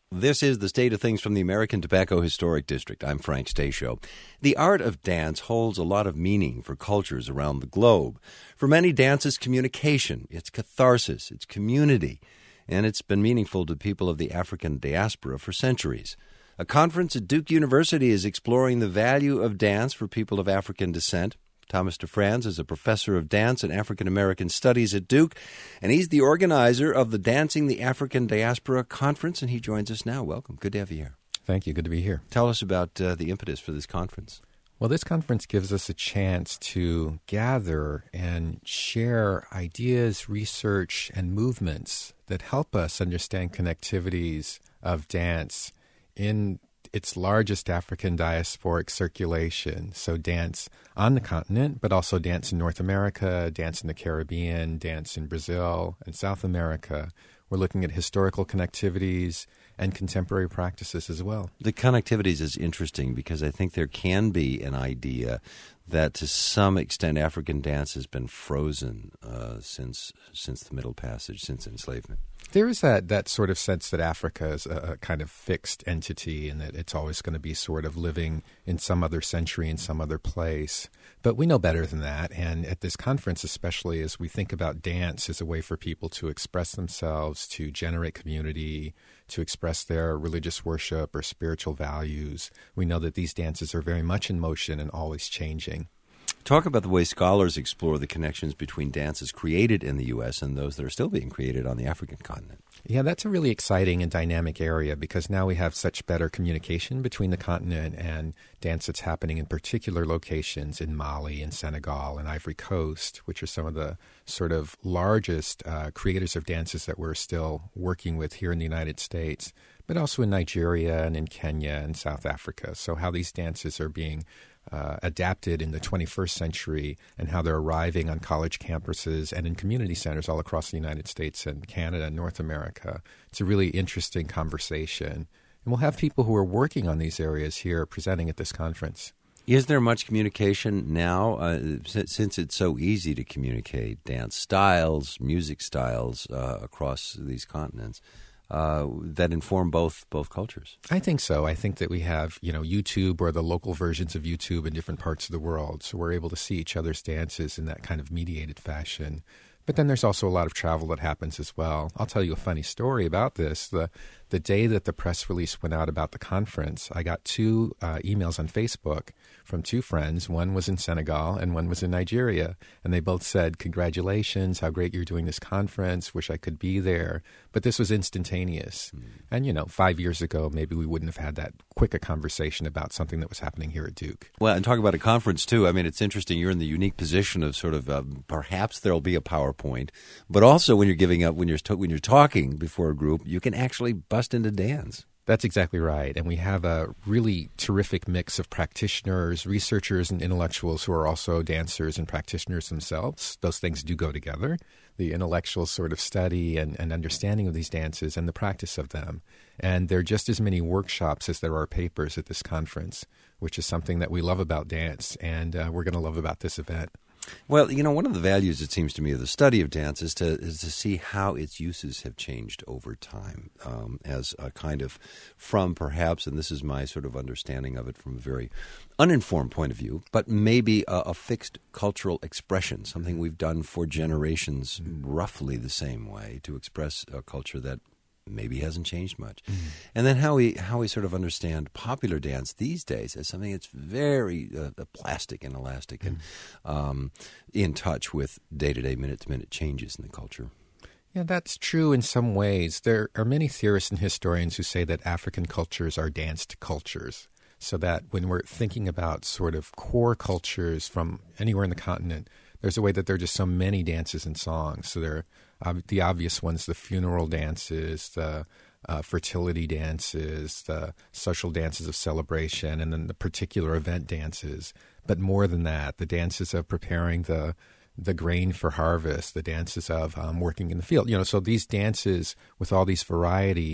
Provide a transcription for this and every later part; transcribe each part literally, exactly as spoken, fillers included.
This is the State of Things from the American Tobacco Historic District. I'm Frank Stasio. The art of dance holds a lot of meaning for cultures around the globe. For many, dance is communication, it's catharsis, it's community, and it's been meaningful to people of the African diaspora for centuries. A conference at Duke University is exploring the value of dance for people of African descent. Thomas DeFranz is a professor of dance and African American studies at Duke, and he's the organizer of the Dancing the African Diaspora Conference, and he joins us now. Welcome. Good to have you here. Thank you. Good to be here. Tell us about uh, the impetus for this conference. Well, this conference gives us a chance to gather and share ideas, research, and movements that help us understand connectivities of dance in its largest African diasporic circulation. So dance on the continent, but also dance in North America, dance in the Caribbean, dance in Brazil and South America. We're looking at historical connectivities and contemporary practices as well. The connectivities is interesting because I think there can be an idea that to some extent African dance has been frozen uh, since since the Middle Passage, since enslavement. There is that, that sort of sense that Africa is a, a kind of fixed entity and that it's always going to be sort of living in some other century, in some other place. But we know better than that. And at this conference, especially as we think about dance as a way for people to express themselves, to generate community, to express their religious worship or spiritual values, we know that these dances are very much in motion and always changing. Talk about the way scholars explore the connections between dances created in the U S and those that are still being created on the African continent. Yeah, that's a really exciting and dynamic area because now we have such better communication between the continent and dance that's happening in particular locations in Mali and Senegal and Ivory Coast, which are some of the sort of largest uh, creators of dances that we're still working with here in the United States, but also in Nigeria and in Kenya and South Africa. So how these dances are being Uh, adapted in the twenty-first century and how they're arriving on college campuses and in community centers all across the United States and Canada and North America. It's a really interesting conversation. And we'll have people who are working on these areas here presenting at this conference. Is there much communication now, uh, since it's so easy to communicate dance styles, music styles uh, across these continents? Uh, that inform both both cultures? I think so. I think that we have, you know, YouTube or the local versions of YouTube in different parts of the world. So we're able to see each other's dances in that kind of mediated fashion. But then there's also a lot of travel that happens as well. I'll tell you a funny story about this. The the day that the press release went out about the conference, I got two uh, emails on Facebook from two friends. One was in Senegal and one was in Nigeria. And they both said, congratulations, how great you're doing this conference. Wish I could be there. But this was instantaneous. Mm. And, you know, five years ago, maybe we wouldn't have had that quick a conversation about something that was happening here at Duke. Well, and talk about a conference, too. I mean, it's interesting. You're in the unique position of sort of uh, perhaps there'll be a PowerPoint. But also when you're giving up, when you're, to- when you're talking before a group, you can actually bust into dance. That's exactly right. And we have a really terrific mix of practitioners, researchers, and intellectuals who are also dancers and practitioners themselves. Those things do go together, the intellectual sort of study and, and understanding of these dances and the practice of them. And there are just as many workshops as there are papers at this conference, which is something that we love about dance and uh, we're going to love about this event. Well, you know, one of the values, it seems to me, of the study of dance is to is to see how its uses have changed over time um, as a kind of from perhaps, and this is my sort of understanding of it from a very uninformed point of view, but maybe a, a fixed cultural expression, something we've done for generations roughly the same way to express a culture that maybe hasn't changed much. Mm-hmm. And then how we how we sort of understand popular dance these days as something that's very uh, plastic and elastic mm-hmm. and um, in touch with day-to-day, minute-to-minute changes in the culture. Yeah, that's true in some ways. There are many theorists and historians who say that African cultures are danced cultures, so that when we're thinking about sort of core cultures from anywhere in the continent, there's a way that there are just so many dances and songs. So there are uh, the obvious ones, the funeral dances, the uh, fertility dances, the social dances of celebration, and then the particular event dances. But more than that, the dances of preparing the the grain for harvest, the dances of um, working in the field. You know, so these dances with all these variety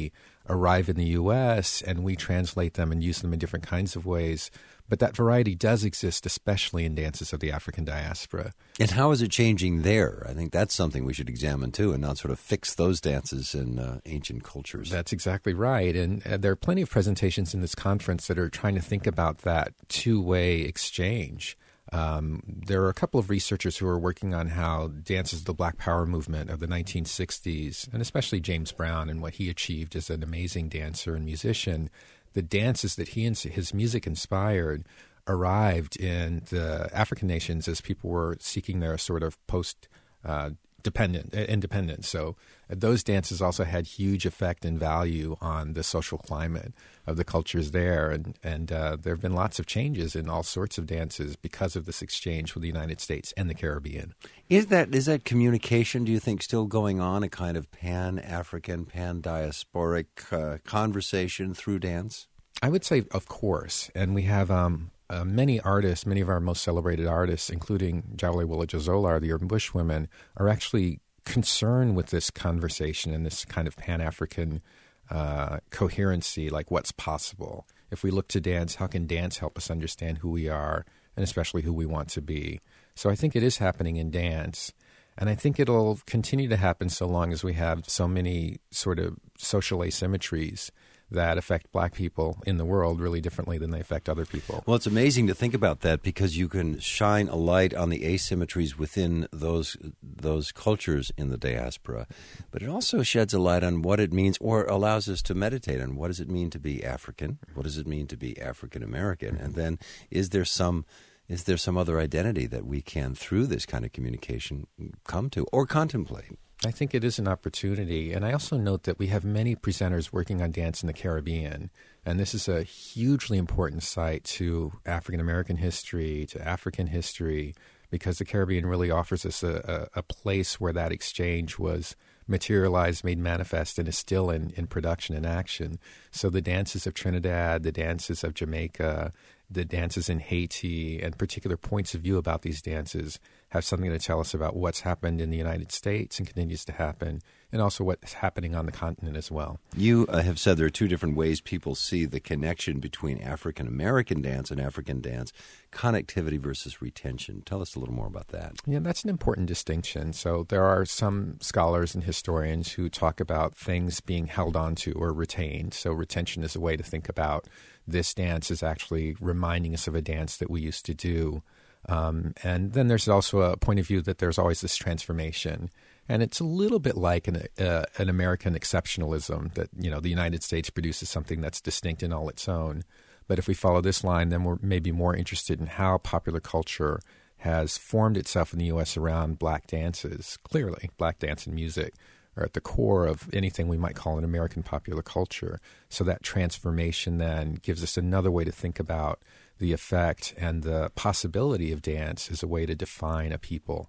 arrive in the U S and we translate them and use them in different kinds of ways. But that variety does exist, especially in dances of the African diaspora. And how is it changing there? I think that's something we should examine, too, and not sort of fix those dances in uh, ancient cultures. That's exactly right. And uh, there are plenty of presentations in this conference that are trying to think about that two-way exchange. Um, there are a couple of researchers who are working on how dances of the Black Power movement of the nineteen sixties, and especially James Brown and what he achieved as an amazing dancer and musician, the dances that he and his music inspired arrived in the African nations as people were seeking their sort of post uh, dependent independence. So uh, those dances also had huge effect and value on the social climate of the cultures there. And, and uh, there have been lots of changes in all sorts of dances because of this exchange with the United States and the Caribbean. Is that is that communication, do you think, still going on, a kind of pan-African, pan-diasporic uh, conversation through dance? I would say, of course. And we have um, uh, many artists, many of our most celebrated artists, including Jawole Wole-Jozolar, the Urban Bush Women, are actually concerned with this conversation and this kind of pan-African uh, coherency, like what's possible. If we look to dance, how can dance help us understand who we are and especially who we want to be? So I think it is happening in dance. And I think it'll continue to happen so long as we have so many sort of social asymmetries that affect black people in the world really differently than they affect other people. Well, it's amazing to think about that because you can shine a light on the asymmetries within those those cultures in the diaspora, but it also sheds a light on what it means, or allows us to meditate on what does it mean to be African, what does it mean to be African American, and then is there some is there some other identity that we can, through this kind of communication, come to or contemplate? I think it is an opportunity. And I also note that we have many presenters working on dance in the Caribbean. And this is a hugely important site to African American history, to African history, because the Caribbean really offers us a, a, a place where that exchange was materialized, made manifest, and is still in, in production and action. So the dances of Trinidad, the dances of Jamaica, the dances in Haiti, and particular points of view about these dances have something to tell us about what's happened in the United States and continues to happen, and also what's happening on the continent as well. You uh, have said there are two different ways people see the connection between African American dance and African dance, connectivity versus retention. Tell us a little more about that. Yeah, that's an important distinction. So there are some scholars and historians who talk about things being held onto or retained. So retention is a way to think about this dance is actually reminding us of a dance that we used to do. Um, and then there's also a point of view that there's always this transformation. And it's a little bit like an, uh, an American exceptionalism that, you know, the United States produces something that's distinct in all its own. But if we follow this line, then we're maybe more interested in how popular culture has formed itself in the U S around black dances. Clearly, black dance and music are at the core of anything we might call an American popular culture. So that transformation then gives us another way to think about the effect and the possibility of dance as a way to define a people.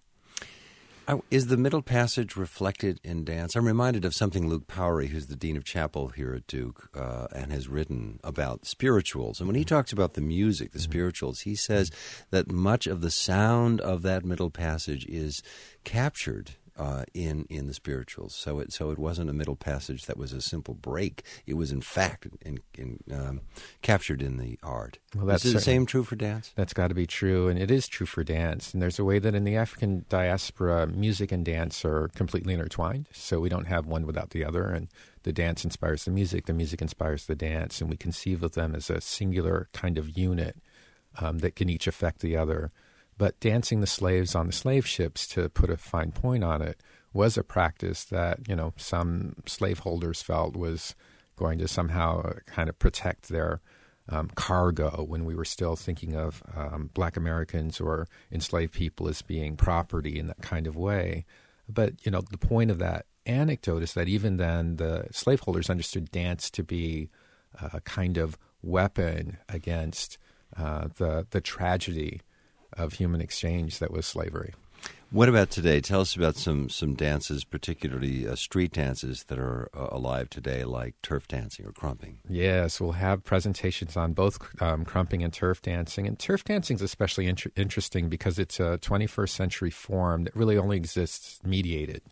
Is the Middle Passage reflected in dance? I'm reminded of something Luke Powery, who's the Dean of Chapel here at Duke, uh, and has written about spirituals. And when he talks about the music, the spirituals, he says that much of the sound of that Middle Passage is captured Uh, in in the spirituals, so it so it wasn't a middle passage that was a simple break. It was in fact in, in, um, captured in the art. Well, that's is it the same true for dance? That's got to be true, and it is true for dance. And there's a way that in the African diaspora, music and dance are completely intertwined. So we don't have one without the other, and the dance inspires the music, the music inspires the dance, and we conceive of them as a singular kind of unit um, that can each affect the other. But dancing the slaves on the slave ships, to put a fine point on it, was a practice that, you know, some slaveholders felt was going to somehow kind of protect their um, cargo when we were still thinking of um, black Americans or enslaved people as being property in that kind of way. But, you know, the point of that anecdote is that even then the slaveholders understood dance to be a kind of weapon against uh, the the tragedy of human exchange that was slavery. What about today? Tell us about some some dances, particularly uh, street dances that are uh, alive today, like turf dancing or crumping. Yes, we'll have presentations on both um, crumping and turf dancing. And turf dancing is especially inter- interesting because it's a twenty-first century form that really only exists mediated.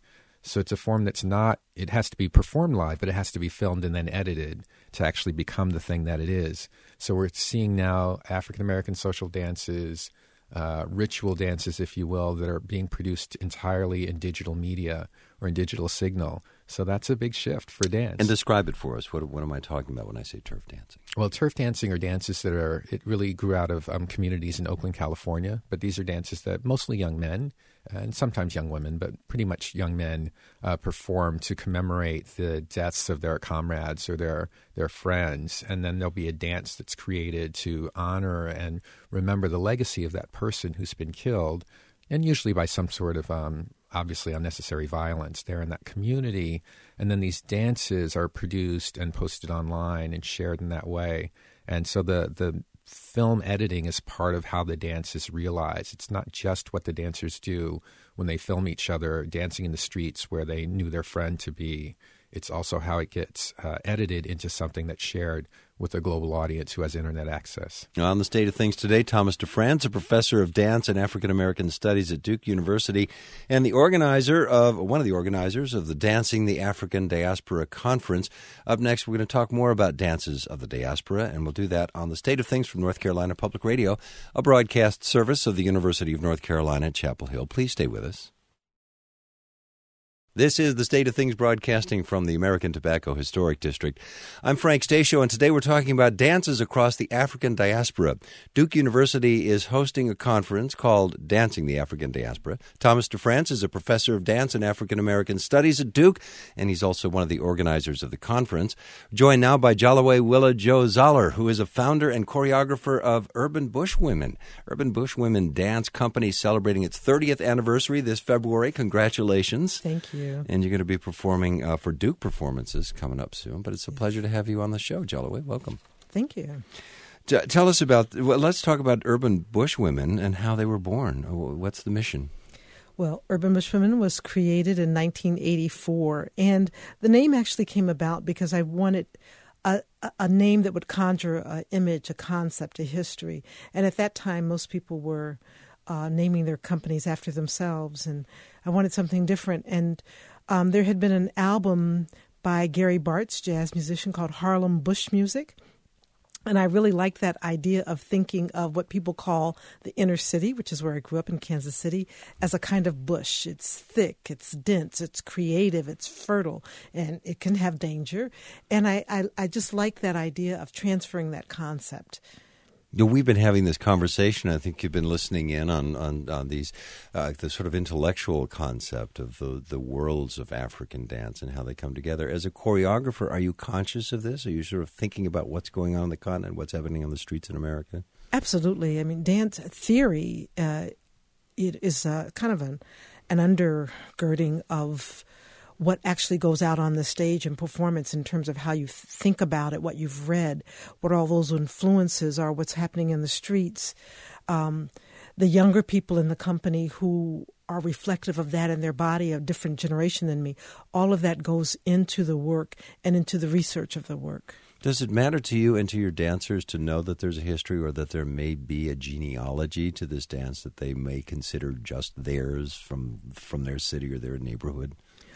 So it's a form that's not, it has to be performed live, but it has to be filmed and then edited to actually become the thing that it is. So we're seeing now African-American social dances, uh, ritual dances, if you will, that are being produced entirely in digital media or in digital signal. So that's a big shift for dance. And describe it for us. What, what am I talking about when I say turf dancing? Well, turf dancing are dances that are, it really grew out of um, communities in Oakland, California. But these are dances that mostly young men and sometimes young women, but pretty much young men uh, perform to commemorate the deaths of their comrades or their, their friends. And then there'll be a dance that's created to honor and remember the legacy of that person who's been killed, and usually by some sort of um, obviously unnecessary violence there in that community. And then these dances are produced and posted online and shared in that way. And so the the film editing is part of how the dance is realized. It's not just what the dancers do when they film each other dancing in the streets where they knew their friend to be. It's also how it gets uh, edited into something that's shared with a global audience who has internet access. On the State of Things today, Thomas DeFrance, a professor of dance and African American studies at Duke University and the organizer of one of the organizers of the Dancing the African Diaspora Conference. Up next, we're going to talk more about dances of the diaspora, and we'll do that on the State of Things from North Carolina Public Radio, a broadcast service of the University of North Carolina at Chapel Hill. Please stay with us. This is the State of Things broadcasting from the American Tobacco Historic District. I'm Frank Stasio, and today we're talking about dances across the African diaspora. Duke University is hosting a conference called Dancing the African Diaspora. Thomas DeFrance is a professor of dance and African American studies at Duke, and he's also one of the organizers of the conference. Joined now by Joliwe Willa Jo Zoller, who is a founder and choreographer of Urban Bush Women. Urban Bush Women Dance Company celebrating its thirtieth anniversary this February. Congratulations. Thank you. And you're going to be performing uh, for Duke performances coming up soon. But it's a pleasure to have you on the show, Joliwe. Welcome. Thank you. T- tell us about, well, let's talk about Urban Bush Women and how they were born. What's the mission? Well, Urban Bush Women was created in nineteen eighty-four. And the name actually came about because I wanted a, a name that would conjure an image, a concept, a history. And at that time, most people were Uh, naming their companies after themselves, and I wanted something different. And um, there had been an album by Gary Bartz, jazz musician, called Harlem Bush Music, and I really liked that idea of thinking of what people call the inner city, which is where I grew up in Kansas City, as a kind of bush. It's thick, it's dense, it's creative, it's fertile, and it can have danger. And I, I, I just like that idea of transferring that concept. You know, we've been having this conversation. I think you've been listening in on on, on these uh, the sort of intellectual concept of the the worlds of African dance and how they come together. As a choreographer, are you conscious of this? Are you sort of thinking about what's going on in the continent, what's happening on the streets in America? Absolutely. I mean, dance theory uh, it is uh, kind of an an undergirding of what actually goes out on the stage in performance in terms of how you think about it, what you've read, what all those influences are, what's happening in the streets. Um, the younger people in the company who are reflective of that in their body, a different generation than me, all of that goes into the work and into the research of the work. Does it matter to you and to your dancers to know that there's a history or that there may be a genealogy to this dance that they may consider just theirs from from their city or their neighborhood?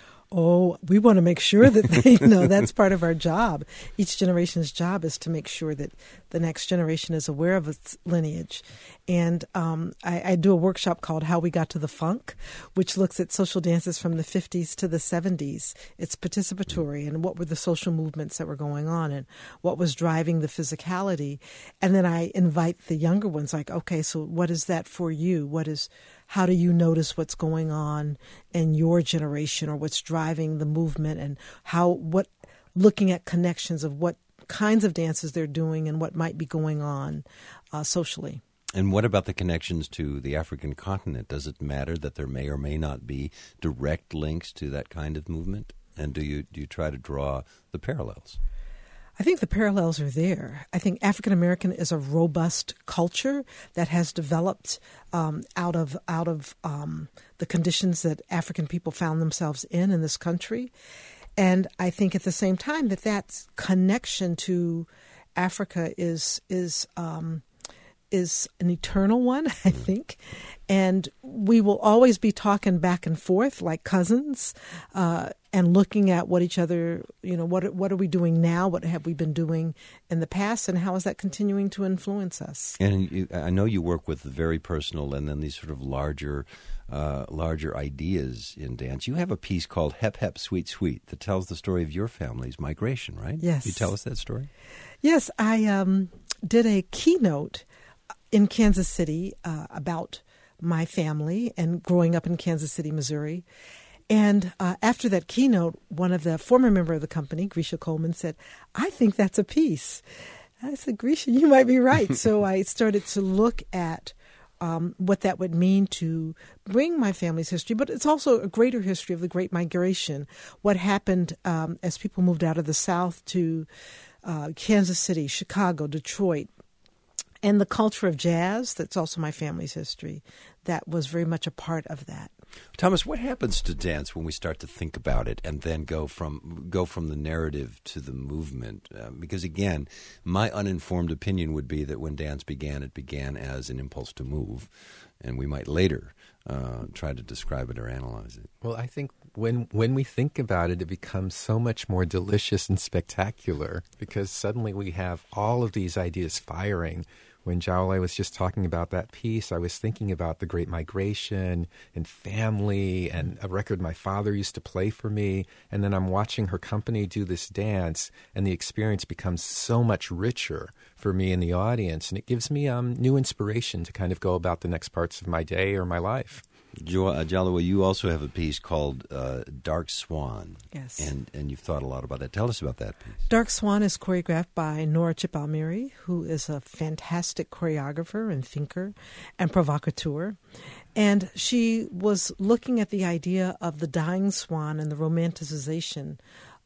Oh, we want to make sure that they know. That's part of our job. Each generation's job is to make sure that the next generation is aware of its lineage. And um, I, I do a workshop called How We Got to the Funk, which looks at social dances from the fifties to the seventies. It's participatory, and what were the social movements that were going on and what was driving the physicality. And then I invite the younger ones, like, okay, so what is that for you? What is... How do you notice what's going on in your generation or what's driving the movement, and how what looking at connections of what kinds of dances they're doing and what might be going on uh, socially. And what about the connections to the African continent? Does it matter that there may or may not be direct links to that kind of movement? And do you do you try to draw the parallels? I think the parallels are there. I think African American is a robust culture that has developed um, out of out of um, the conditions that African people found themselves in in this country, and I think at the same time that that connection to Africa is is um, is an eternal one, I think. And we will always be talking back and forth like cousins, uh, and looking at what each other, you know, what what are we doing now? What have we been doing in the past? And how is that continuing to influence us? And you, I know you work with very personal and then these sort of larger uh, larger ideas in dance. You have a piece called Hep Hep Sweet Sweet that tells the story of your family's migration, right? Yes. Can you tell us that story? Yes, I um, did a keynote in Kansas City uh, about my family and growing up in Kansas City, Missouri. And uh, after that keynote, one of the former member of the company, Grisha Coleman, said, I think that's a piece. I said, Grisha, you might be right. So I started to look at um, what that would mean to bring my family's history, but it's also a greater history of the Great Migration, what happened um, as people moved out of the South to uh, Kansas City, Chicago, Detroit, and the culture of jazz. That's also my family's history. That was very much a part of that. Thomas, what happens to dance when we start to think about it and then go from go from the narrative to the movement? Uh, because, again, my uninformed opinion would be that when dance began, it began as an impulse to move, and we might later uh, try to describe it or analyze it. Well, I think when when we think about it, it becomes so much more delicious and spectacular because suddenly we have all of these ideas firing. When Jawole was just talking about that piece, I was thinking about the Great Migration and family and a record my father used to play for me. And then I'm watching her company do this dance, and the experience becomes so much richer for me in the audience. And it gives me um, new inspiration to kind of go about the next parts of my day or my life. Jo- uh, Jawole, you also have a piece called uh, Dark Swan. Yes. And, and you've thought a lot about that. Tell us about that piece. Dark Swan is choreographed by Nora Chip Almiri, who is a fantastic choreographer and thinker and provocateur. And she was looking at the idea of the dying swan and the romanticization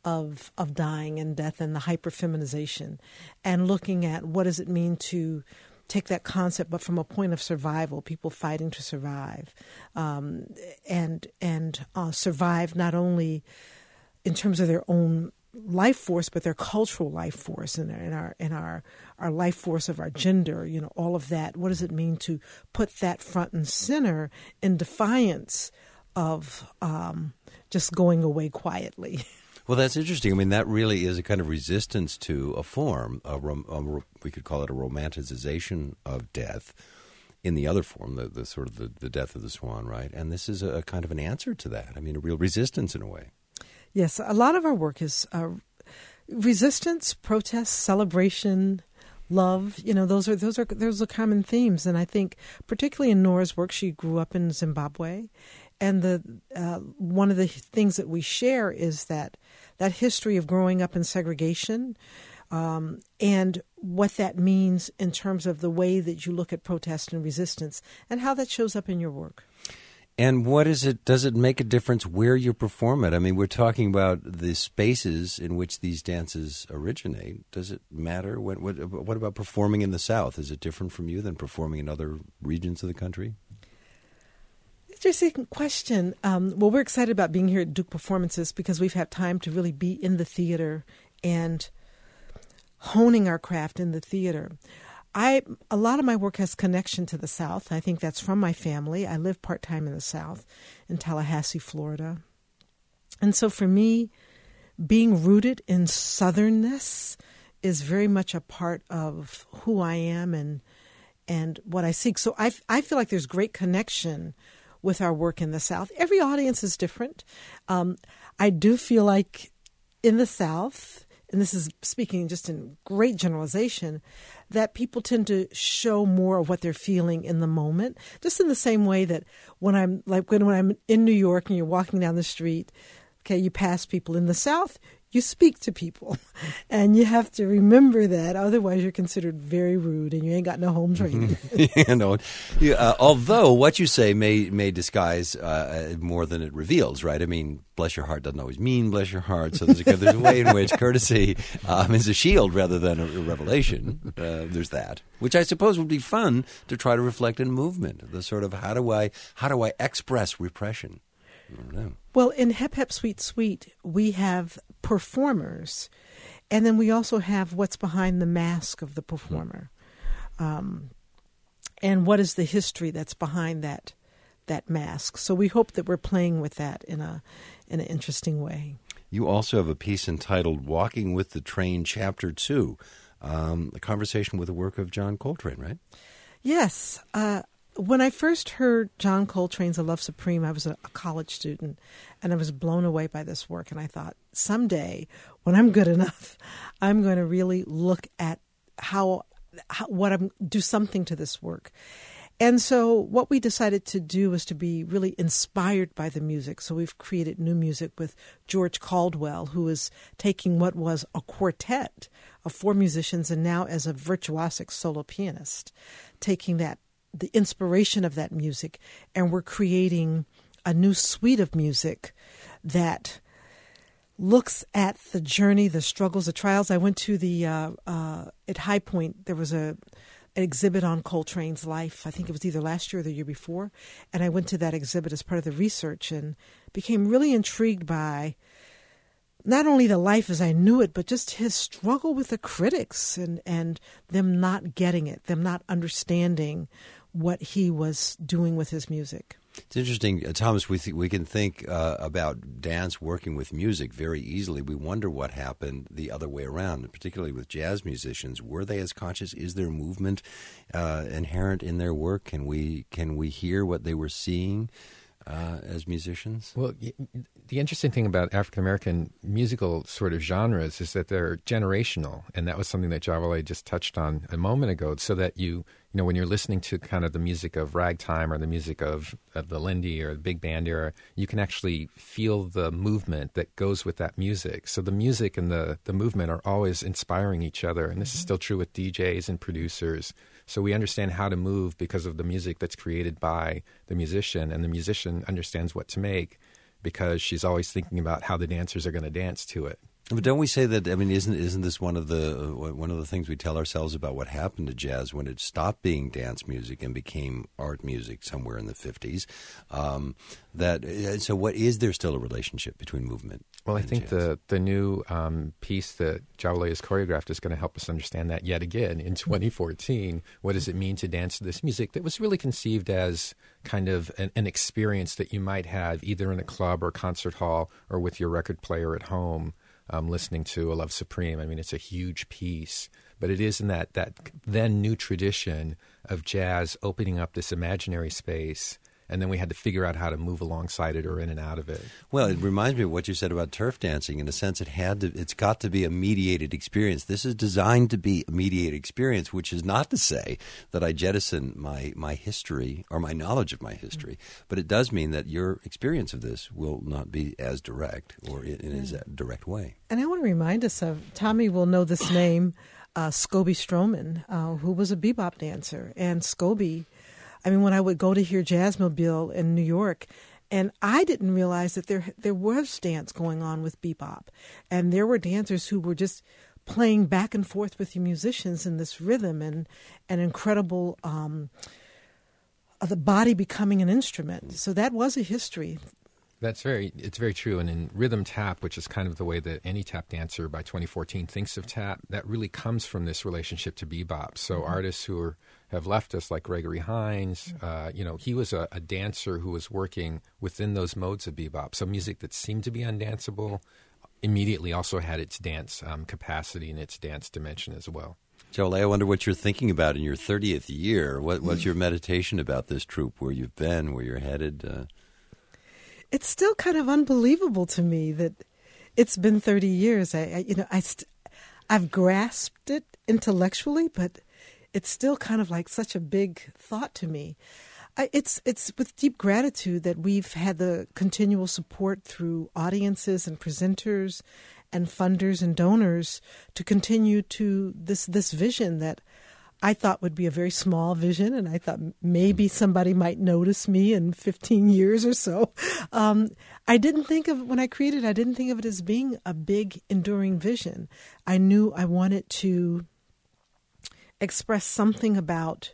of of dying and death and the hyperfeminization, and looking at what does it mean to take that concept, but from a point of survival, people fighting to survive, um, and and uh, survive not only in terms of their own life force, but their cultural life force and, and our and our our life force of our gender. You know, all of that. What does it mean to put that front and center in defiance of um, just going away quietly? Well, that's interesting. I mean, that really is a kind of resistance to a form. A rom- a, we could call it a romanticization of death in the other form, the, the sort of the, the death of the swan, right? And this is a, a kind of an answer to that. I mean, a real resistance in a way. Yes, a lot of our work is uh, resistance, protest, celebration, love. You know, those are those are those are common themes. And I think, particularly in Nora's work, she grew up in Zimbabwe, and the uh, one of the things that we share is that that history of growing up in segregation, um, and what that means in terms of the way that you look at protest and resistance, and how that shows up in your work. And what is it? Does it make a difference where you perform it? I mean, we're talking about the spaces in which these dances originate. Does it matter? What, what, what about performing in the South? Is it different from you than performing in other regions of the country? Interesting question. Um, well, we're excited about being here at Duke Performances because we've had time to really be in the theater and honing our craft in the theater. I a lot of my work has connection to the South. I think that's from my family. I live part-time in the South, in Tallahassee, Florida. And so for me, being rooted in Southernness is very much a part of who I am and and what I seek. So I, I feel like there's great connection with our work in the South. Every audience is different. Um, I do feel like in the South, and this is speaking just in great generalization, that people tend to show more of what they're feeling in the moment, just in the same way that when I'm like when, when I'm in New York and you're walking down the street, okay, you pass people. In the South, you speak to people, and you have to remember that. Otherwise, you're considered very rude, and you ain't got no home training. you know, yeah, uh, although what you say may may disguise uh, more than it reveals, right? I mean, bless your heart doesn't always mean bless your heart. So there's a, there's a way in which courtesy um, is a shield rather than a, a revelation. Uh, there's that, which I suppose would be fun to try to reflect in movement. The sort of how do I how do I express repression? I don't know. Well, in Hep Hep Sweet Sweet, we have performers, and then we also have what's behind the mask of the performer. Um, and what is the history that's behind that that mask. So we hope that we're playing with that in a in an interesting way. You also have a piece entitled Walking with the Train, Chapter two, um, a conversation with the work of John Coltrane, right? Yes. Uh, when I first heard John Coltrane's A Love Supreme, I was a, a college student, and I was blown away by this work. And I thought, someday, when I'm good enough, I'm going to really look at how, how what I'm do something to this work. And so what we decided to do was to be really inspired by the music. So we've created new music with George Caldwell, who is taking what was a quartet of four musicians and now as a virtuosic solo pianist, taking that, the inspiration of that music, and we're creating a new suite of music that looks at the journey, the struggles, the trials. I went to the, uh, uh, at High Point, there was a an exhibit on Coltrane's life. I think it was either last year or the year before. And I went to that exhibit as part of the research and became really intrigued by not only the life as I knew it, but just his struggle with the critics and, and them not getting it, them not understanding what he was doing with his music. It's interesting, uh, Thomas, we th- we can think uh, about dance working with music very easily. We wonder what happened the other way around, particularly with jazz musicians. Were they as conscious? Is there movement uh, inherent in their work? Can we can we hear what they were seeing uh, as musicians? Well, the interesting thing about African-American musical sort of genres is that they're generational, and that was something that Jawole just touched on a moment ago, so that you... You know, when you're listening to kind of the music of ragtime or the music of, of the Lindy or the big band era, you can actually feel the movement that goes with that music. So the music and the, the movement are always inspiring each other. And this is still true with D Js and producers. So we understand how to move because of the music that's created by the musician. And the musician understands what to make because she's always thinking about how the dancers are going to dance to it. But don't we say that? I mean, isn't isn't this one of the uh, one of the things we tell ourselves about what happened to jazz when it stopped being dance music and became art music somewhere in the fifties? Um, that so, what is there still a relationship between movement? Well, I and think jazz? the the new um, piece that Jawole has choreographed is going to help us understand that yet again in twenty fourteen. What does it mean to dance to this music that was really conceived as kind of an, an experience that you might have either in a club or concert hall or with your record player at home? Um, listening to A Love Supreme. I mean, it's a huge piece, but it is in that, that then new tradition of jazz opening up this imaginary space, and then we had to figure out how to move alongside it or in and out of it. Well, it reminds me of what you said about turf dancing. In a sense, it had to, it's got to be a mediated experience. This is designed to be a mediated experience, which is not to say that I jettison my, my history or my knowledge of my history, mm-hmm. but it does mean that your experience of this will not be as direct or in, in as a direct way. And I want to remind us of, Tommy will know this name, uh, Scobie Stroman, uh, who was a bebop dancer. And Scobie, I mean, when I would go to hear Jazzmobile in New York, and I didn't realize that there there was dance going on with bebop. And there were dancers who were just playing back and forth with the musicians in this rhythm and an incredible, um, uh, the body becoming an instrument. So that was a history. That's very, it's very true. And in rhythm tap, which is kind of the way that any tap dancer by twenty fourteen thinks of tap, that really comes from this relationship to bebop. So mm-hmm. artists who are, have left us, like Gregory Hines, uh, you know, he was a, a dancer who was working within those modes of bebop. So music that seemed to be undanceable immediately also had its dance um, capacity and its dance dimension as well. Jawole, I wonder what you're thinking about in your thirtieth year. What, what's your meditation about this troupe, where you've been, where you're headed? Uh... It's still kind of unbelievable to me that it's been thirty years. I, I you know, I st- I've grasped it intellectually, but it's still kind of like such a big thought to me. I, it's it's with deep gratitude that we've had the continual support through audiences and presenters and funders and donors to continue to this this vision that I thought would be a very small vision, and I thought maybe somebody might notice me in fifteen years or so. Um, I didn't think of, when I created it, I didn't think of it as being a big, enduring vision. I knew I wanted to express something about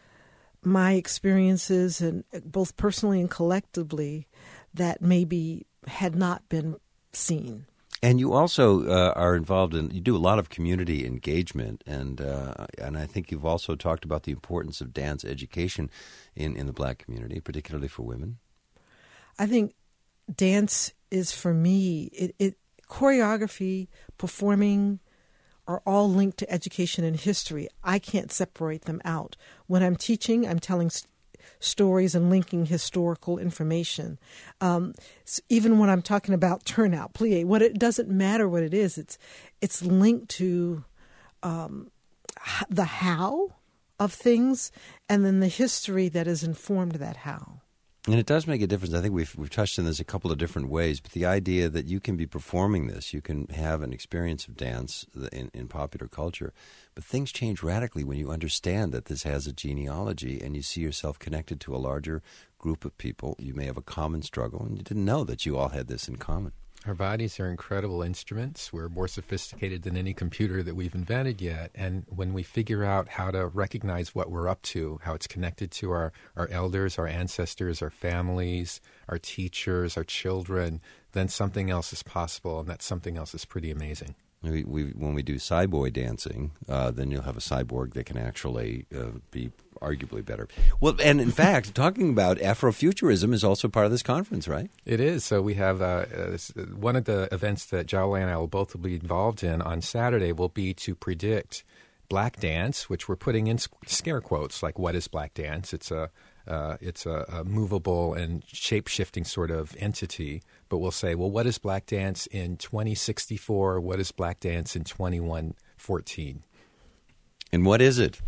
my experiences, and both personally and collectively, that maybe had not been seen. And you also uh, are involved in, you do a lot of community engagement, and uh, and I think you've also talked about the importance of dance education in, in the black community, particularly for women. I think dance is, for me, it, it choreography, performing are all linked to education and history. I can't separate them out. When I'm teaching, I'm telling st- stories and linking historical information. Um, so even when I'm talking about turnout, plie, what it doesn't matter what it is. It's it's linked to um, h- the how of things, and then the history that has informed that how. And it does make a difference. I think we've we've touched on this a couple of different ways, but the idea that you can be performing this, you can have an experience of dance in, in popular culture, but things change radically when you understand that this has a genealogy and you see yourself connected to a larger group of people. You may have a common struggle, and you didn't know that you all had this in common. Our bodies are incredible instruments. We're more sophisticated than any computer that we've invented yet. And when we figure out how to recognize what we're up to, how it's connected to our, our elders, our ancestors, our families, our teachers, our children, then something else is possible, and that something else is pretty amazing. We, we, when we do cyborg dancing, uh, then you'll have a cyborg that can actually uh, be arguably better. Well, and in fact, talking about Afrofuturism is also part of this conference, right? It is. So we have uh, uh, one of the events that Jawole and I will both be involved in on Saturday will be to predict black dance, which we're putting in scare quotes, like what is black dance? It's a Uh, it's a, a movable and shape-shifting sort of entity, but we'll say, well, what is black dance in twenty sixty-four? What is black dance in twenty-one fourteen? And what is it?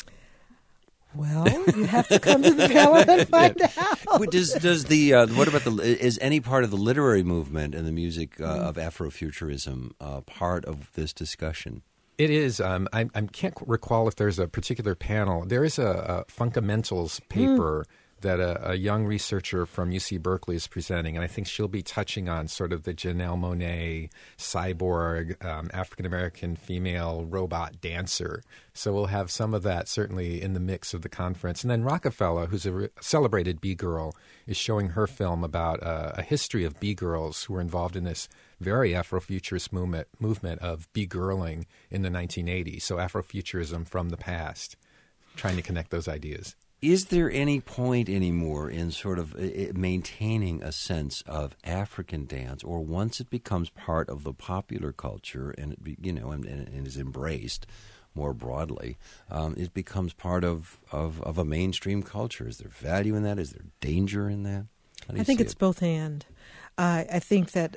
Well, you have to come to the panel and find yeah. out. Does does the uh, what about the is any part of the literary movement and the music uh, mm. of Afrofuturism uh, part of this discussion? It is. Um, I, I can't recall if there's a particular panel. There is a, a Fundamentals paper mm. that a, a young researcher from U C Berkeley is presenting, and I think she'll be touching on sort of the Janelle Monáe cyborg, um, African-American female robot dancer. So we'll have some of that certainly in the mix of the conference. And then Rockefeller, who's a re- celebrated B-girl, is showing her film about uh, a history of B-girls who were involved in this very Afrofuturist movement movement of B-girling in the nineteen eighties. So Afrofuturism from the past, trying to connect those ideas. Is there any point anymore in sort of maintaining a sense of African dance, or once it becomes part of the popular culture and it be, you know and, and is embraced more broadly, um, it becomes part of, of, of a mainstream culture? Is there value in that? Is there danger in that? I think it's it? both and. Uh, I think that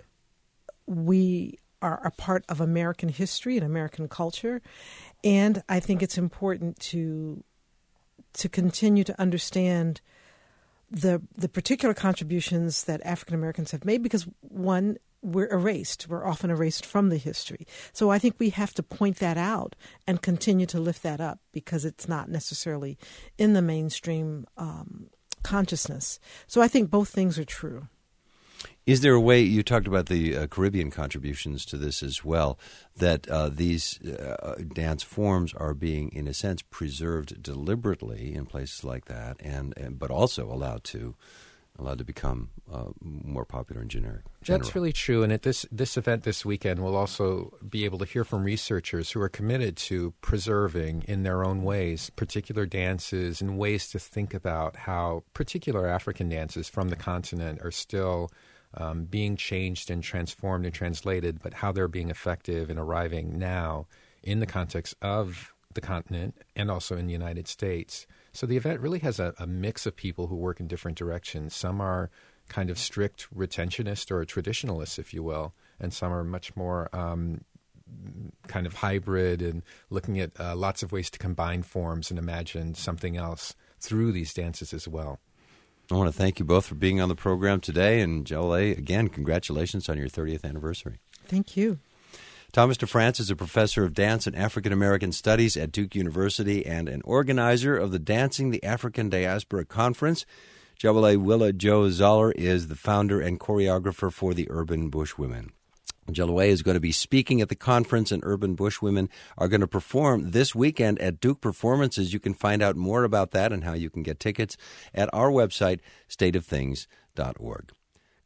we are a part of American history and American culture, and I think it's important to to continue to understand the the particular contributions that African Americans have made, because one, we're erased. We're often erased from the history. So I think we have to point that out and continue to lift that up, because it's not necessarily in the mainstream um, consciousness. So I think both things are true. Is there a way, you talked about the uh, Caribbean contributions to this as well, that uh, these uh, dance forms are being, in a sense, preserved deliberately in places like that, and, and but also allowed to allowed to become uh, more popular and generic? General. That's really true. And at this, this event this weekend, we'll also be able to hear from researchers who are committed to preserving in their own ways particular dances and ways to think about how particular African dances from the continent are still Um, being changed and transformed and translated, but how they're being effective and arriving now in the context of the continent and also in the United States. So the event really has a, a mix of people who work in different directions. Some are kind of strict retentionist or traditionalists, if you will, and some are much more um, kind of hybrid and looking at uh, lots of ways to combine forms and imagine something else through these dances as well. I want to thank you both for being on the program today. And Jawole, again, congratulations on your thirtieth anniversary. Thank you. Thomas DeFrance is a professor of dance and African American studies at Duke University and an organizer of the Dancing the African Diaspora Conference. Jawole Willa Jo Zollar is the founder and choreographer for the Urban Bush Women. Jawole is going to be speaking at the conference, and Urban Bush Women are going to perform this weekend at Duke Performances. You can find out more about that and how you can get tickets at our website, state of things dot org.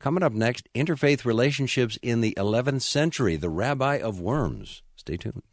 Coming up next, interfaith relationships in the eleventh century, the Rabbi of Worms. Stay tuned.